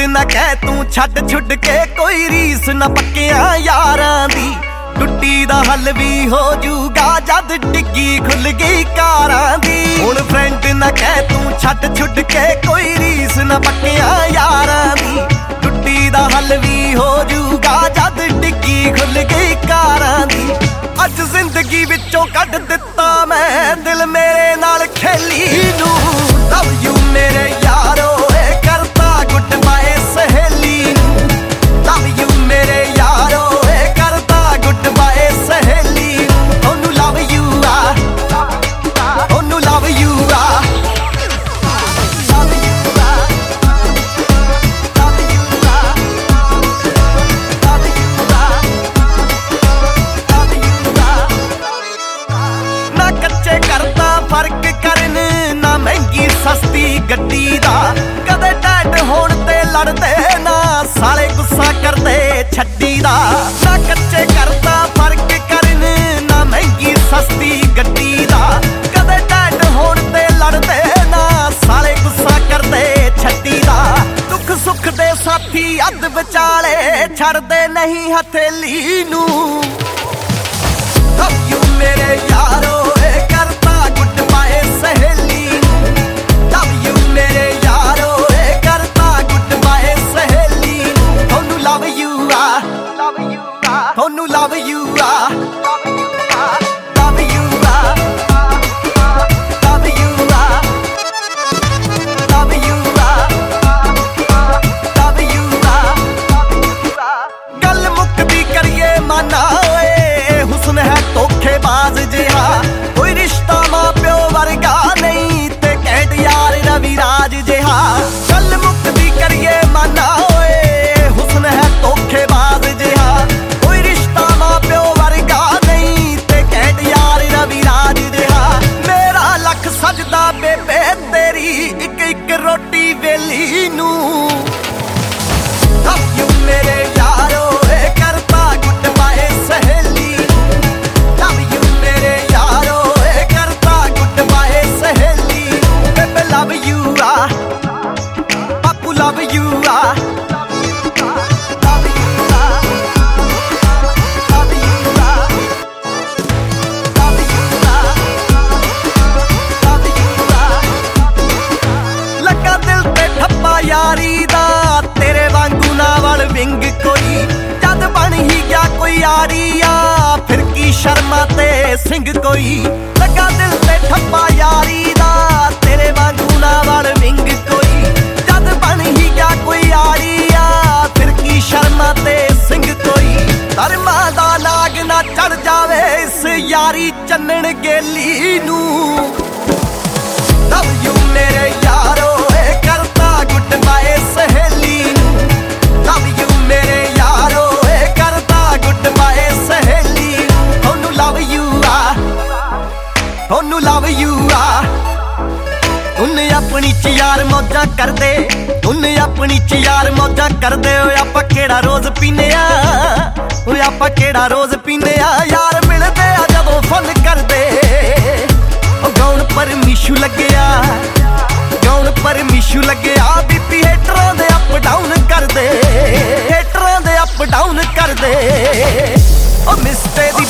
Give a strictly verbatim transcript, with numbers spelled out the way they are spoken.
ना कह तू छड्ड छुड के कोई रीस ना पक्कियां यारां दी। टुट्टी दा हल भी हो जूगा जद डिग्गी खुल गई कारां दी। हुण फ्रेंड ना कह तू छड्ड छुड के कोई रीस ना पक्कियां यारां दी। टुट्टी दा हल भी हो जूगा जद डिग्गी खुल गई कारां दी। अज जिंदगी विचों कढ दिता मैं दिल मेरे नाल खेली नू। लव यू मेरे यारो करता गुड बाय सहेली नू। लव यू मेरे यारो करता गुड बाय सहेली नू। ओनू लव यू आ, ओनू लव यू आ, लव यू आ, लव यू आ, लव यू आ, लव यू आ। ना कच्चे करता फर्क करन ना महंगी सस्ती गड्डी दा। कदे डैड होण ते लड़दे ना साले गुस्सा करदे छड्डी दा। ना कच्चे करता फर्क करन ना महंगी सस्ती गड्डी दा। कदे डैड होण ते लड़दे ना साले गुस्सा करदे छड्डी दा। दुख सुख दे साथी अध विचाले छड़दे नहीं हथेली नू। लव यू मेरे यारो करता गुड बाय सहेली नू। लव यू मेरे यारो करता गुड बाय सहेली नू। ओनू लव यू आ, लव यू आ, ओनू लव यू आ, लव यू आ, लव यू आ, लव यू आ, लव यू आ। गल मुकदी करिए माना ओए हुस्न है धोखेबाज जिहा। कोई रिश्ता मां प्यो वर्गा नहीं ते कैंट यार रविराज जिहा। गल मुकदी करिए माना ओए हुस्न है धोखेबाज जिहा। कोई रिश्ता मां प्यो वर्गा नहीं ते कैंट यार रविराज जिहा। मेरा लख सजदा बेबे तेरी इक इक रोटी वेली नू। लव यू मेरे यारो करता गुड बाय सहेली नू। लव यू मेरे यारो करता गुड बाय सहेली नू। बेबे लव यू आ, पापू लव यू आ, लव यू आ, लव यू आ, लव यू आ, लव यू आ। लगा दिल ते ठप्पा यारी दा तेरे वांगू ना वल विंग कोई। जद बन ही गया कोई यारी आ फिर की शर्मा ते सिंह कोई। लगा दिल ते ठप्पा यारी दा तेरे वांगू ना वल विंग कोई। जद बन ही गया कोई यारी आ फिर की शर्मा ते सिंह कोई। धर्मा दा नाग ना चढ़ जावे इस यारी चन्नन गेली नू। लव यू मेरे यारो करता गुड बाय सहेली नू। लव यू मेरे यारो करता गुड बाय सहेली नू। ओनू लव यू आ, ओनू लव यू आ। उन्ने अपनी च यार मौजा कर दे, उन्ने अपनी च यार मौजा कर दे। ओए आपां केड़ा रोज पीने आ, ओए आपां केड़ा रोज पीने आ। यार मिलदे आ जदों फन कर दे। गौन पर मिशू लग्या, गौन पर मिशू लग्या। बीपी हेटरां दे अप डाउन कर दे, हेटरां दे अप डाउन कर दे। ओ मिस्टे दी